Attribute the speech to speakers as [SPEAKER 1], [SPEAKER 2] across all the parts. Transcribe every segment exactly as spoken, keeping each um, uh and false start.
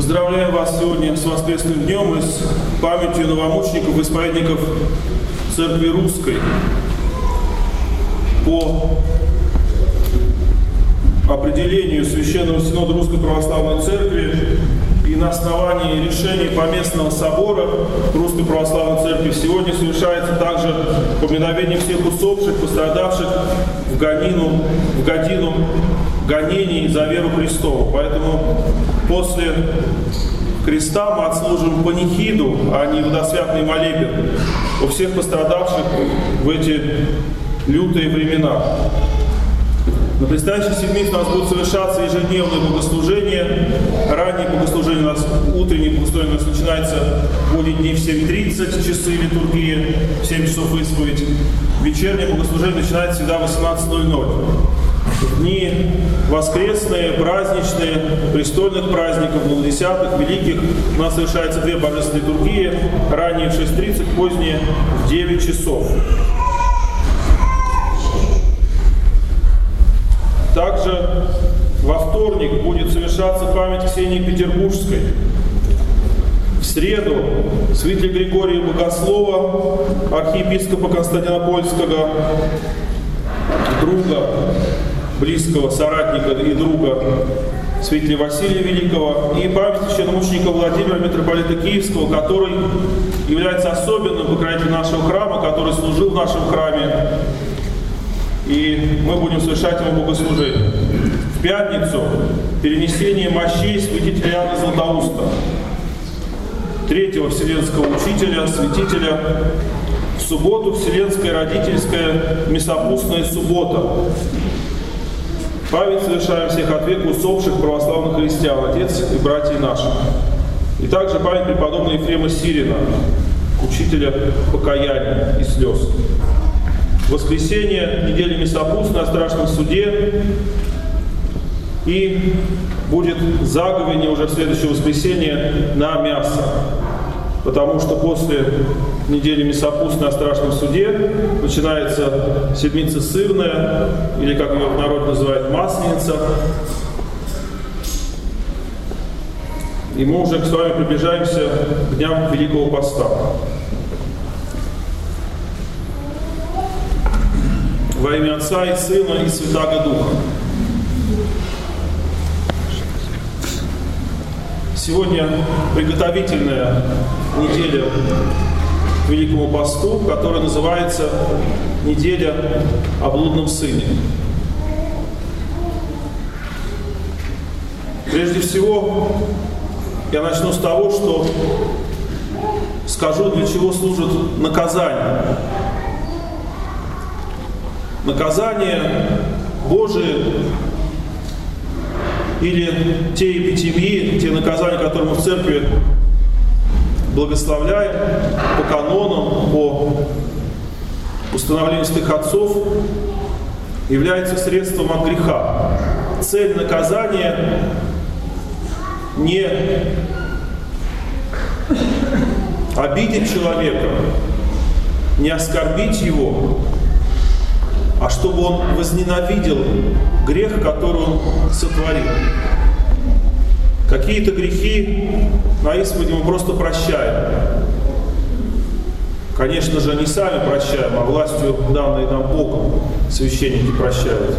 [SPEAKER 1] Поздравляем вас сегодня с воскресным днем и с памятью новомучеников и исповедников Церкви Русской. По определению Священного Синода Русской Православной Церкви и на основании решений Поместного Собора Русской Православной Церкви сегодня совершается также поминовение всех усопших, пострадавших в годину, в годину гонений за веру Христову. Поэтому после креста мы отслужим панихиду, а не водосвятный молебен у всех пострадавших в эти лютые времена. На предстоящей седмице у нас будут совершаться ежедневные богослужения. Раннее богослужение у нас, утреннее богослужение у нас начинается в будние дни в семь тридцать, часы литургии, в семь часов исповедь. Вечернее богослужение начинается всегда в восемнадцать ноль ноль. Дни воскресные, праздничные, престольных праздников, двунадесятых, великих у нас совершается две божественные литургии. Ранние в шесть тридцать, поздние в девять часов. Также во вторник будет совершаться память Ксении Петербургской. В среду святителя Григория Богослова, архиепископа Константинопольского, друга, близкого соратника и друга святителя Василия Великого, и память священномученика Владимира, митрополита Киевского, который является особенным покровителем нашего храма, который служил в нашем храме. И мы будем совершать ему богослужение. В пятницу перенесение мощей святителя Иоанна Златоуста, третьего вселенского учителя, святителя. В субботу вселенская родительская мясопустная суббота. Память совершаем всех от века усопших православных христиан, отец и братья наши. И также память преподобного Ефрема Сирина, учителя покаяния и слез. В воскресенье неделя мясопустная о страшном суде, и будет заговение уже в следующее воскресенье на мясо, потому что после недели мясопустной о страшном суде начинается седмица сырная, или как ее народ называет, масленица. И мы уже с вами приближаемся к дням Великого Поста. Во имя Отца и Сына и Святаго Духа. Сегодня приготовительная неделя к Великому Посту, которая называется «Неделя о блудном сыне». Прежде всего, я начну с того, что скажу, для чего служит наказание. Наказание Божие или те эпитемии, те наказания, которые мы в церкви благословляем по канонам, по установлению святых отцов, является средством от греха. Цель наказания не обидеть человека, не оскорбить его, а чтобы он возненавидел грех, который он сотворил. Какие-то грехи на исповеди мы просто прощаем. Конечно же, не сами прощаем, а властью, данной нам Богом, священники прощают.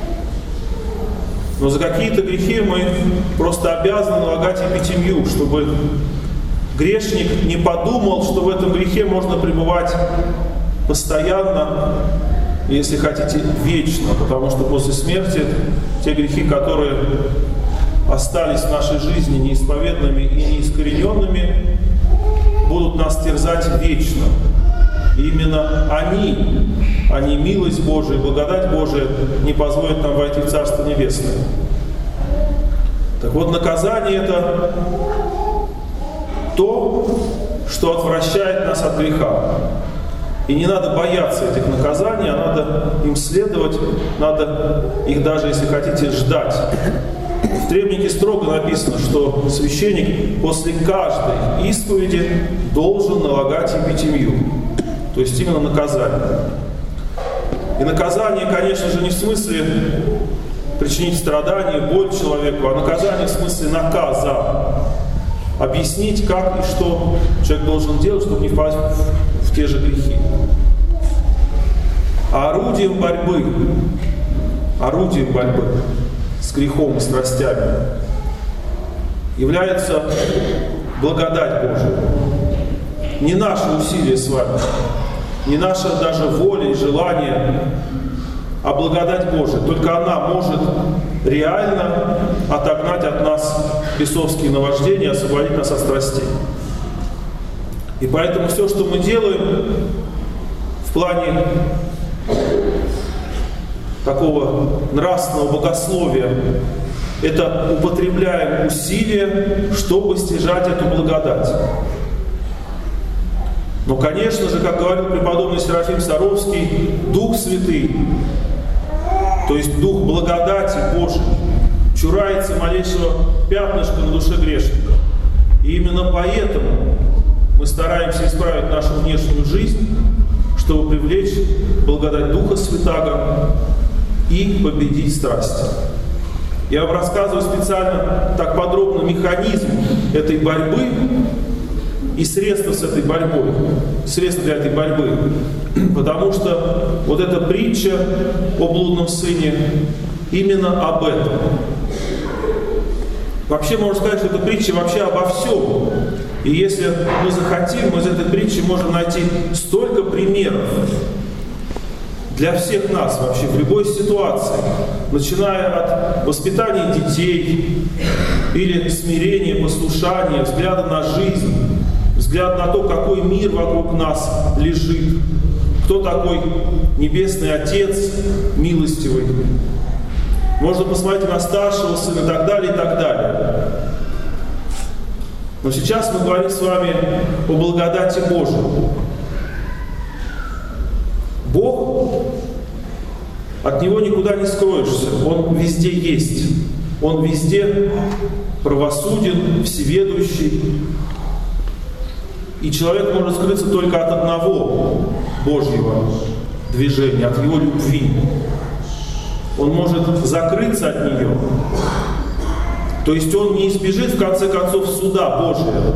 [SPEAKER 1] Но за какие-то грехи мы просто обязаны налагать эпитемию, чтобы грешник не подумал, что в этом грехе можно пребывать постоянно, если хотите, вечно, потому что после смерти те грехи, которые остались в нашей жизни неисповедными и неискорененными, будут нас терзать вечно. И именно они, а не милость Божия, благодать Божия не позволят нам войти в Царство Небесное. Так вот, наказание — это то, что отвращает нас от греха. И не надо бояться этих наказаний, а надо им следовать, надо их даже, если хотите, ждать. В требнике строго написано, что священник после каждой исповеди должен налагать эпитемию, то есть именно наказание. И наказание, конечно же, не в смысле причинить страдания, боль человеку, а наказание в смысле наказа. объяснить, как и что человек должен делать, чтобы не впасть в, в те же грехи. А орудием борьбы, орудием борьбы с грехом и страстями является благодать Божия. Не наши усилия с вами, не наша даже воля и желание, а благодать Божия. Только она может реально отогнать от нас бесовские наваждения, освободить нас от страстей. И поэтому все, что мы делаем в плане такого нравственного богословия, это употребляем усилия, чтобы стяжать эту благодать. Но, конечно же, как говорил преподобный Серафим Саровский, Дух Святый, то есть Дух благодати Божией, чурается малейшего пятнышка на душе грешника. И именно поэтому мы стараемся исправить нашу внешнюю жизнь, чтобы привлечь благодать Духа Святаго и победить страсть. Я вам рассказываю специально так подробно механизм этой борьбы и средства с этой борьбой, средства для этой борьбы. Потому что вот эта притча о блудном сыне именно об этом. Вообще можно сказать, что эта притча вообще обо всем. И если мы захотим, мы из этой притчи можем найти столько примеров для всех нас вообще в любой ситуации, начиная от воспитания детей или смирения, послушания, взгляда на жизнь, взгляд на то, какой мир вокруг нас лежит, кто такой Небесный Отец милостивый. Можно посмотреть на старшего сына и так далее, и так далее. Но сейчас мы говорим с вами о благодати Божией. Бог, от Него никуда не скроешься. Он везде есть. Он везде правосуден, всеведущий. И человек может скрыться только от одного Божьего движения, от Его любви. Он может закрыться от нее. То есть он не избежит, в конце концов, суда Божия.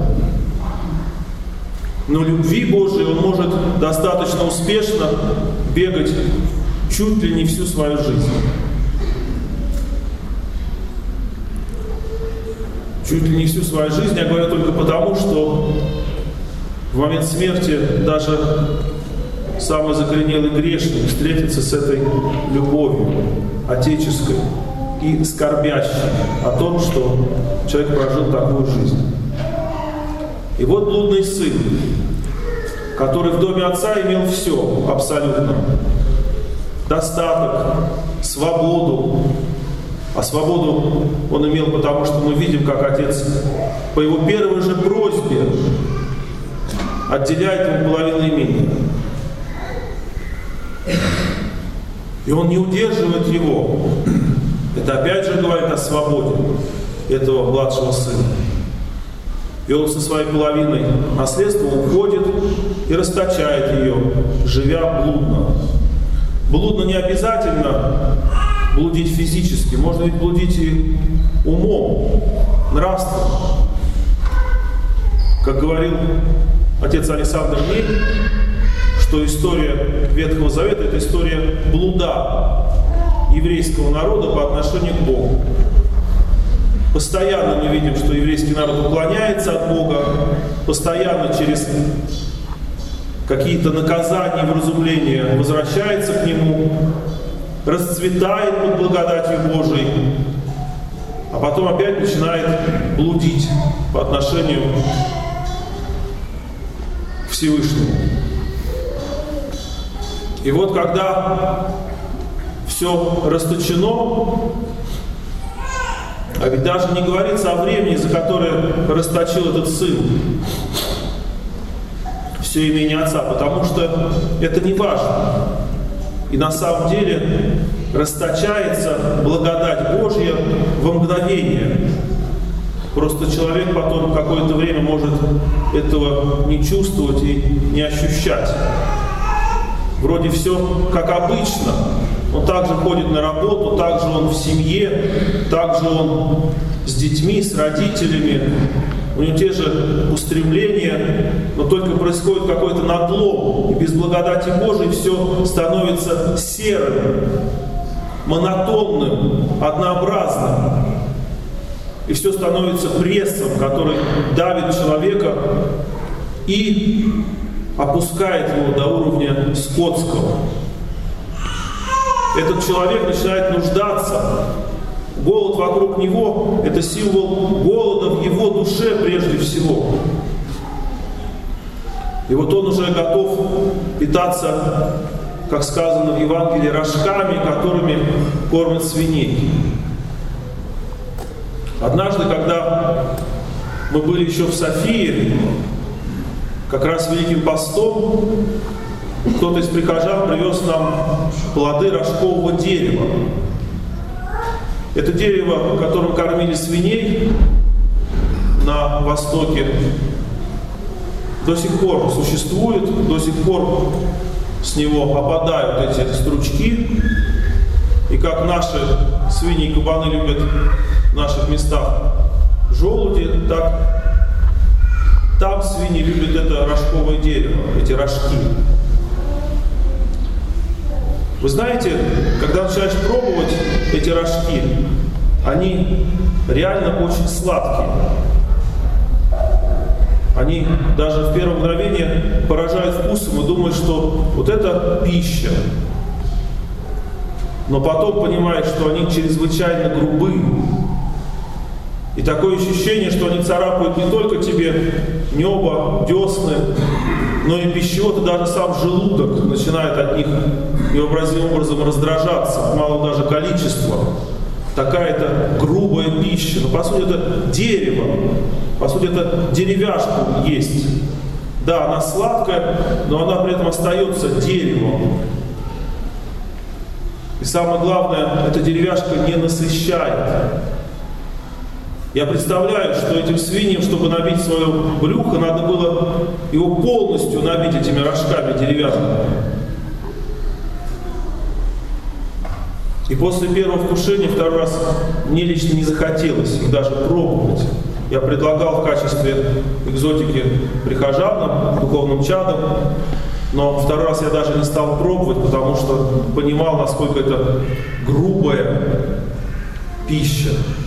[SPEAKER 1] Но любви Божией он может достаточно успешно бегать чуть ли не всю свою жизнь. Чуть ли не всю свою жизнь, я говорю только потому, что в момент смерти даже самый закоренелый грешник встретится с этой любовью отеческой и скорбящей о том, что человек прожил такую жизнь. И вот блудный сын, который в доме отца имел все абсолютно. Достаток, свободу. А свободу он имел потому, что мы видим, как отец по его первой же просьбе отделяет ему половину имения. И он не удерживает его. Это опять же говорит о свободе этого младшего сына. И он со своей половиной наследства уходит и расточает ее, живя блудно. Блудно не обязательно блудить физически, можно ведь блудить и умом, нравственно. Как говорил отец Александр Мель, что история Ветхого Завета — это история блуда еврейского народа по отношению к Богу. Постоянно мы видим, что еврейский народ уклоняется от Бога, постоянно через какие-то наказания и вразумления возвращается к Нему, расцветает под благодатью Божией, а потом опять начинает блудить по отношению к Всевышнему. И вот когда все расточено, а ведь даже не говорится о времени, за которое расточил этот сын все имение отца, потому что это не важно. И на самом деле расточается благодать Божья во мгновение. Просто человек потом какое-то время может этого не чувствовать и не ощущать. Вроде все как обычно. Он также ходит на работу, также он в семье, также он с детьми, с родителями. у него те же устремления, но только происходит какой-то надлом, и без благодати Божией все становится серым, монотонным, однообразным. И все становится прессом, который давит человека и опускает его до уровня скотского. Этот человек начинает нуждаться. Голод вокруг него – это символ голода в его душе прежде всего. И вот он уже готов питаться, как сказано в Евангелии, рожками, которыми кормят свиней. Однажды, когда мы были еще в Софии, как раз Великим постом, кто-то из прихожан привез нам плоды рожкового дерева. Это дерево, которым кормили свиней на Востоке, до сих пор существует, до сих пор с него опадают эти стручки. И как наши свиньи и кабаны любят в наших местах желуди, так там свиньи любят это рожковое дерево, эти рожки. Вы знаете, когда начинаешь пробовать эти рожки, они реально очень сладкие. Они даже в первое мгновение поражают вкусом и думаешь, что вот это пища. Но потом понимаешь, что они чрезвычайно грубые. И такое ощущение, что они царапают не только тебе небо, десны, но и пищевод, и даже сам желудок начинает от них невообразимым образом раздражаться, мало даже количества. Такая-то грубая пища. Но по сути это дерево, по сути это деревяшка есть. Да, она сладкая, но она при этом остается деревом. И самое главное, эта деревяшка не насыщает. Я представляю, что этим свиньям, чтобы набить свое брюхо, надо было его полностью набить этими рожками деревянными. И после первого вкушения второй раз мне лично не захотелось их даже пробовать. Я предлагал в качестве экзотики прихожанам, духовным чадам, но второй раз я даже не стал пробовать, потому что понимал, насколько это грубая пища.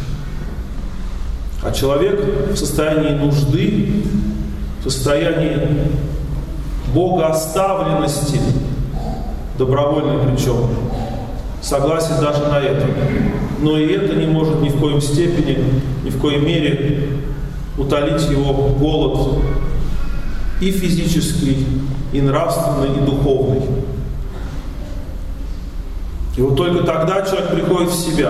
[SPEAKER 1] А человек в состоянии нужды, в состоянии богооставленности, добровольной причем, согласен даже на это. Но и это не может ни в коем степени, ни в коей мере утолить его голод и физический, и нравственный, и духовный. И вот только тогда человек приходит в себя.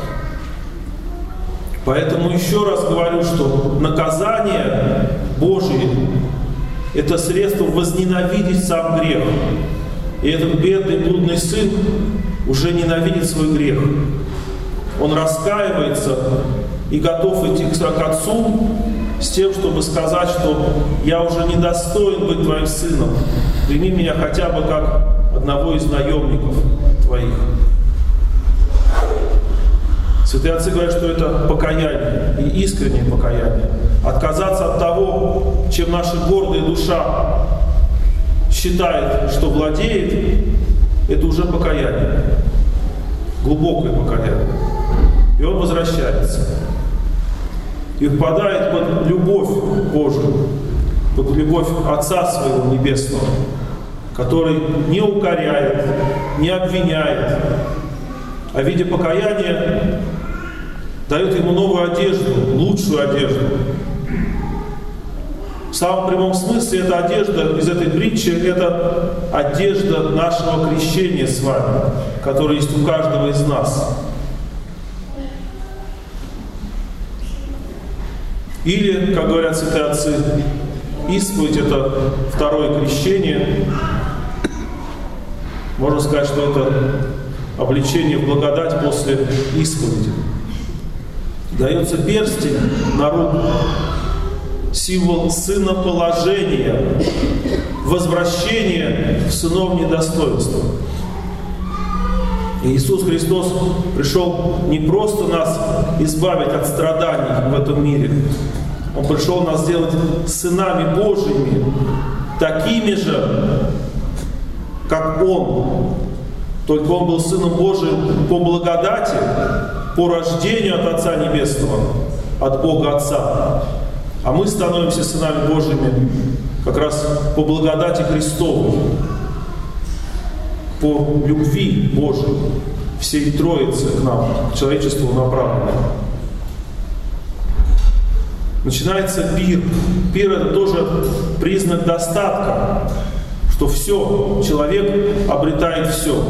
[SPEAKER 1] Поэтому еще раз говорю, что наказание Божие – это средство возненавидеть сам грех. И этот бедный блудный сын уже ненавидит свой грех. Он раскаивается и готов идти к отцу с тем, чтобы сказать, что я уже не достоин быть твоим сыном. Прими меня хотя бы как одного из наемников твоих. Святые отцы говорят, что это покаяние, и искреннее покаяние. Отказаться от того, чем наша гордая душа считает, что владеет, это уже покаяние. Глубокое покаяние. И он возвращается. И впадает под любовь Божию, под любовь Отца Своего Небесного, который не укоряет, не обвиняет, а в виде покаяния дает ему новую одежду, лучшую одежду. В самом прямом смысле эта одежда из этой притчи – это одежда нашего крещения с вами, которая есть у каждого из нас. Или, как говорят святые отцы, исповедь – это второе крещение. Можно сказать, что это облечение в благодать после исповеди. Дается перстень на руку, символ сыноположения, возвращения в сыновнее достоинство. И Иисус Христос пришел не просто нас избавить от страданий в этом мире, Он пришел нас сделать сынами Божьими, такими же, как Он. Только Он был Сыном Божиим по благодати, по рождению от Отца Небесного, от Бога Отца. А мы становимся сынами Божьими как раз по благодати Христовой, по любви Божией, всей Троицы к нам, к человечеству направленной. Начинается пир. Пир — это тоже признак достатка, что все, человек обретает все.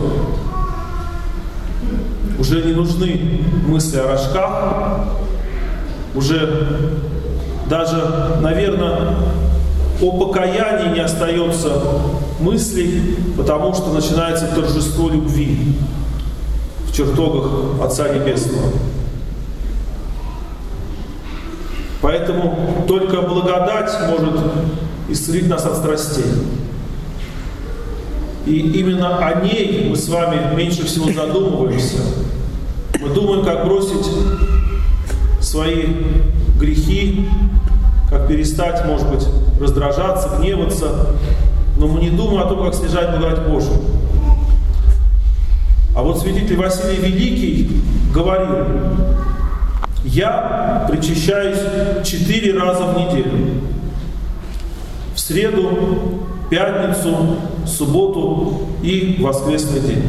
[SPEAKER 1] Уже не нужны мысли о рожках, уже даже, наверное, о покаянии не остается мыслей, потому что начинается торжество любви в чертогах Отца Небесного. Поэтому только благодать может исцелить нас от страстей. И именно о ней мы с вами меньше всего задумываемся. Мы думаем, как бросить свои грехи, как перестать, может быть, раздражаться, гневаться, но мы не думаем о том, как снижать благодать Божию. А вот святитель Василий Великий говорил: «Я причащаюсь четыре раза в неделю. В среду, пятницу, субботу и воскресный день».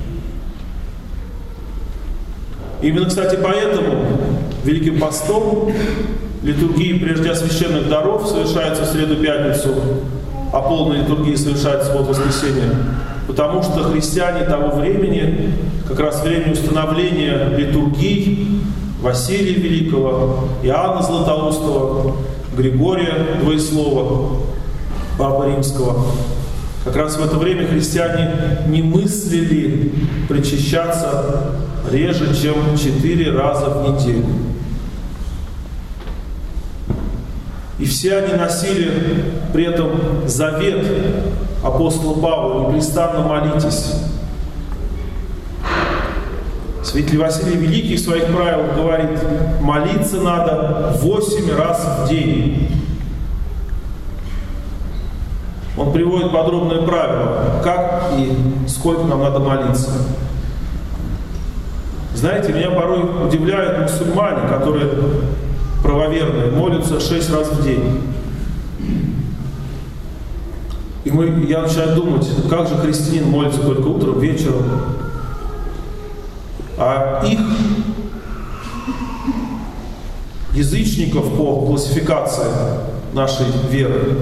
[SPEAKER 1] Именно, кстати, поэтому Великим постом литургии прежде священных даров совершается в среду-пятницу, а полная литургия совершается в субботу-воскресенье. Потому что христиане того времени, как раз времени установления литургий Василия Великого, Иоанна Златоустого, Григория Двоеслова, Папы Римского, как раз в это время христиане не мыслили причащаться реже, чем четыре раза в неделю. И все они носили при этом завет апостола Павла: «Непрестанно молитесь». Святитель Василий Великий в своих правилах говорит: молиться надо восемь раз в день. Он приводит подробное правило, как и сколько нам надо молиться. Знаете, меня порой удивляют мусульмане, которые правоверные, молятся шесть раз в день. И мы, я начинаю думать, как же христианин молится только утром, вечером. А их, язычников по классификации нашей веры,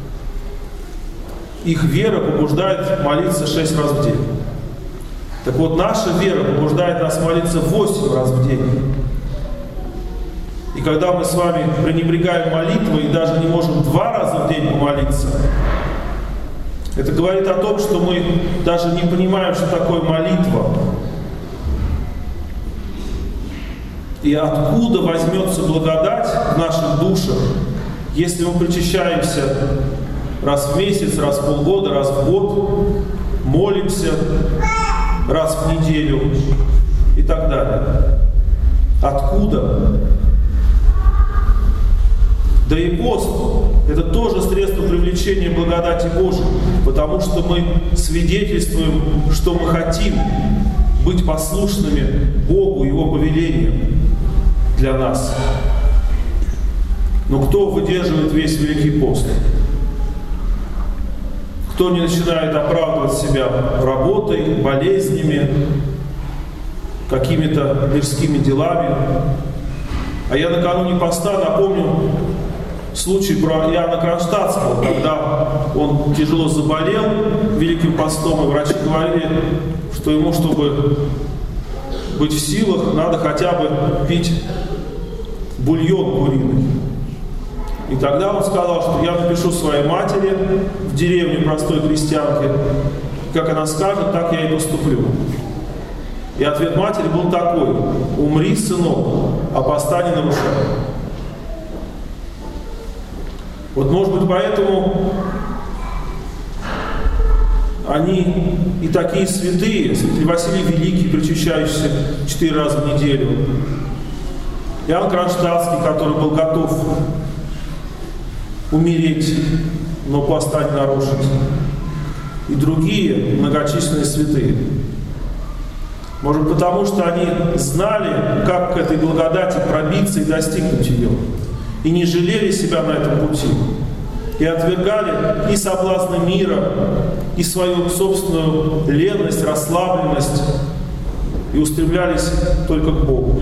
[SPEAKER 1] их вера побуждает молиться шесть раз в день. Так вот, наша вера побуждает нас молиться восемь раз в день. И когда мы с вами пренебрегаем молитвой и даже не можем два раза в день помолиться, это говорит о том, что мы даже не понимаем, что такое молитва. И откуда возьмется благодать в наших душах, если мы причащаемся раз в месяц, раз в полгода, раз в год, молимся раз в неделю и так далее. Откуда? Да и пост — это тоже средство привлечения благодати Божией, потому что мы свидетельствуем, что мы хотим быть послушными Богу, Его повелениям для нас. Но кто выдерживает весь Великий пост? Кто не начинает оправдывать себя работой, болезнями, какими-то мирскими делами? А я накануне поста напомню случай про Иоанна Кронштадтского, когда он тяжело заболел Великим постом, и врачи говорили, что ему, чтобы быть в силах, надо хотя бы пить бульон куриный. И тогда он сказал, что я напишу своей матери в деревне простой крестьянке, как она скажет, так я и поступлю. И ответ матери был такой: умри, сынок, а поста не нарушай. Вот, может быть, поэтому они и такие святые, святитель Василий Великий, причащающийся четыре раза в неделю, Иоанн Кронштадтский, который был готов умереть, но поста не нарушить. И другие многочисленные святые. Может, потому что они знали, как к этой благодати пробиться и достигнуть ее. И не жалели себя на этом пути. И отвергали и соблазны мира, и свою собственную ленность, расслабленность, и устремлялись только к Богу.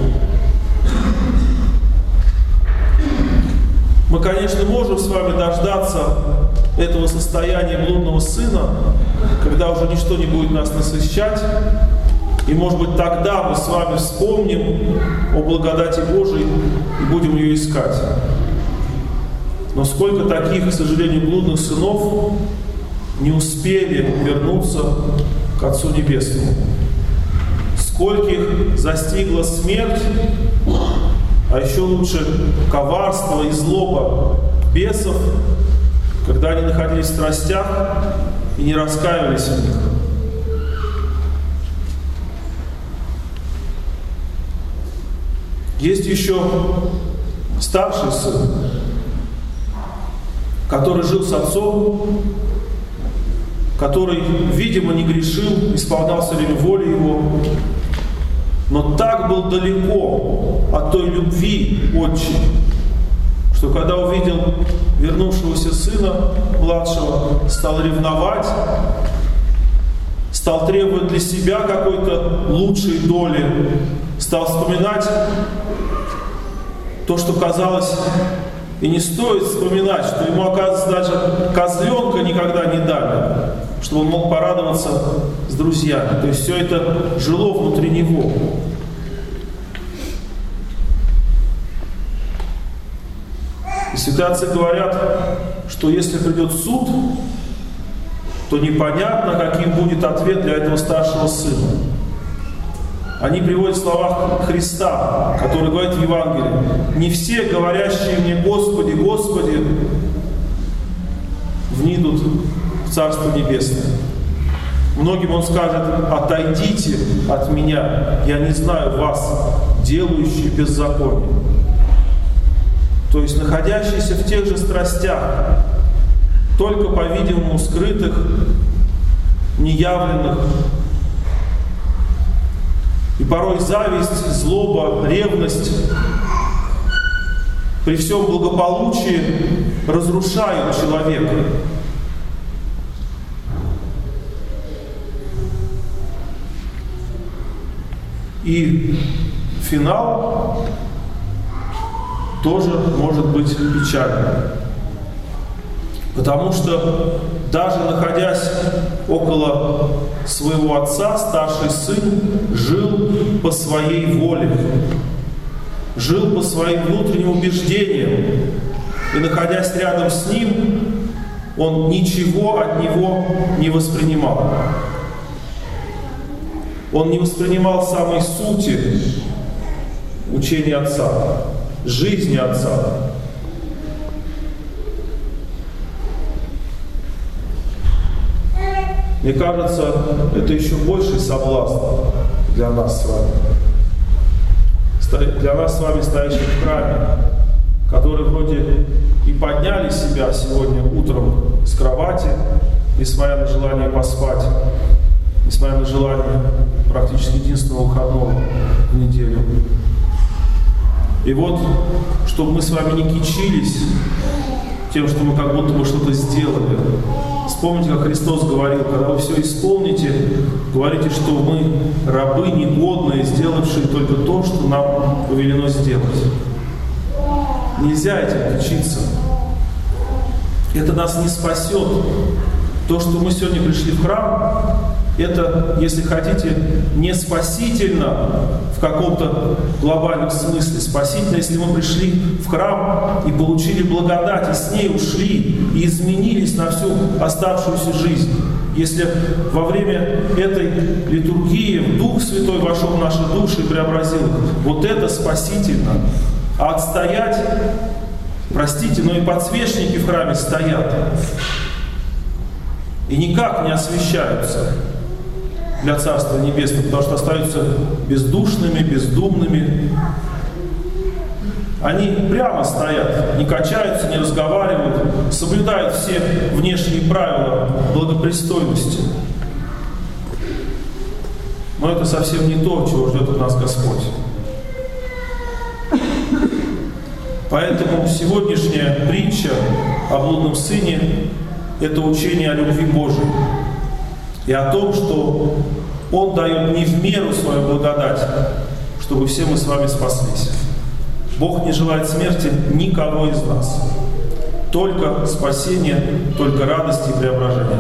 [SPEAKER 1] Мы, конечно, можем с вами дождаться этого состояния блудного сына, когда уже ничто не будет нас насыщать, и, может быть, тогда мы с вами вспомним о благодати Божией и будем ее искать. Но сколько таких, к сожалению, блудных сынов не успели вернуться к Отцу Небесному. Скольких застигла смерть, а еще лучше коварство и злоба бесов, когда они находились в страстях и не раскаивались в них. Есть еще старший сын, который жил с отцом, который, видимо, не грешил, исполнял все время воли его, но так был далеко от той любви отчей, что когда увидел вернувшегося сына младшего, стал ревновать, стал требовать для себя какой-то лучшей доли, стал вспоминать то, что казалось, и не стоит вспоминать, что ему, оказывается, даже козленка никогда не дали, чтобы он мог порадоваться с друзьями. То есть все это жило внутри него. И святые отцы говорят, что если придет суд, то непонятно, каким будет ответ для этого старшего сына. Они приводят слова Христа, который говорит в Евангелии: «Не все, говорящие мне Господи, Господи, внидут в Царство Небесное». Многим Он скажет: «Отойдите от меня, я не знаю вас, делающие беззаконие». То есть находящиеся в тех же страстях, только, по-видимому, скрытых, неявленных. И порой зависть, злоба, ревность при всем благополучии разрушают человека. И финал тоже может быть печальным. Потому что даже находясь около своего отца, старший сын жил по своей воле, жил по своим внутренним убеждениям. И находясь рядом с ним, он ничего от него не воспринимал. Он не воспринимал самой сути учения отца, жизни отца. Мне кажется, это еще больший соблазн для нас с вами. Для нас с вами, стоящих в храме, которые вроде и подняли себя сегодня утром с кровати, несмотря на желание поспать, несмотря на желание практически единственного выходного в неделю. И вот, чтобы мы с вами не кичились тем, что мы как будто бы что-то сделали. Вспомните, как Христос говорил: когда вы все исполните, говорите, что мы рабы негодные, сделавшие только то, что нам повелено сделать. Нельзя этим кичиться. Это нас не спасет. То, что мы сегодня пришли в храм, это, если хотите, не спасительно в каком-то глобальном смысле. Спасительно, если мы пришли в храм и получили благодать, и с ней ушли, и изменились на всю оставшуюся жизнь. Если во время этой литургии Дух Святой вошел в наши души и преобразил их, вот это спасительно. А отстоять, простите, но и подсвечники в храме стоят и никак не освящаются для Царства Небесного, потому что остаются бездушными, бездумными. Они прямо стоят, не качаются, не разговаривают, соблюдают все внешние правила благопристойности. Но это совсем не то, чего ждет от нас Господь. Поэтому сегодняшняя притча о блудном сыне – это учение о любви Божией и о том, что Он дает не в меру свою благодать, чтобы все мы с вами спаслись. Бог не желает смерти никого из нас. Только спасение, только радость и преображение.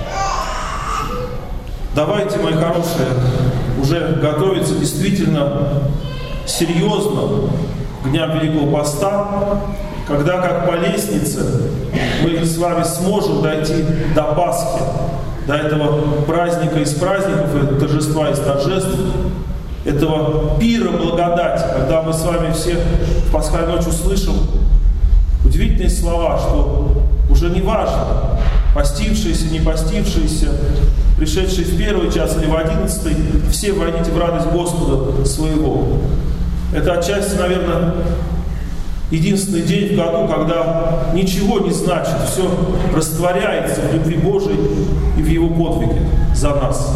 [SPEAKER 1] Давайте, мои хорошие, уже готовиться действительно серьезно к дням Великого Поста, когда, как по лестнице, мы с вами сможем дойти до Пасхи, до этого праздника из праздников, этого торжества из торжеств, этого пира благодати, когда мы с вами все в Пасхальную ночь услышим удивительные слова, что уже не важно, постившиеся, не постившиеся, пришедшие в первый час или в одиннадцатый, все войдите в радость Господа своего. Это отчасти, наверное, единственный день в году, когда ничего не значит, все растворяется в любви Божией и в Его подвиге за нас.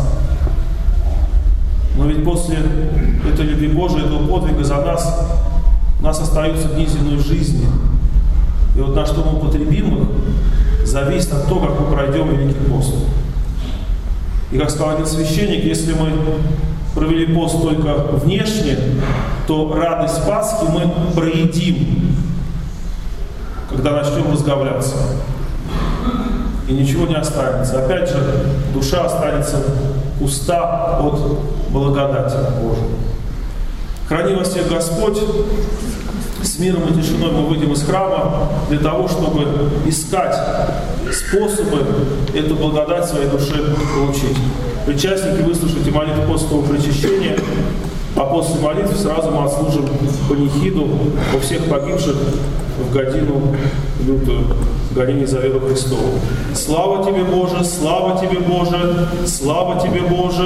[SPEAKER 1] Но ведь после этой любви Божией, этого подвига за нас, у нас остаются дни земной жизни. И вот на что мы употребим их, зависит от того, как мы пройдем Великий пост. И как сказал один священник, если мы провели пост только внешне, то радость Пасхи мы проедим, когда начнем разговляться. И ничего не останется. Опять же, душа останется пуста от благодати Божией. Храни вас всех Господь. С миром и тишиной мы выйдем из храма для того, чтобы искать способы эту благодать своей душе получить. Причастники, выслушайте молитву после причащения, а после молитвы сразу мы отслужим панихиду у всех погибших в годину лютую, в гонении за веру Христову. Слава Тебе, Боже! Слава Тебе, Боже! Слава Тебе, Боже!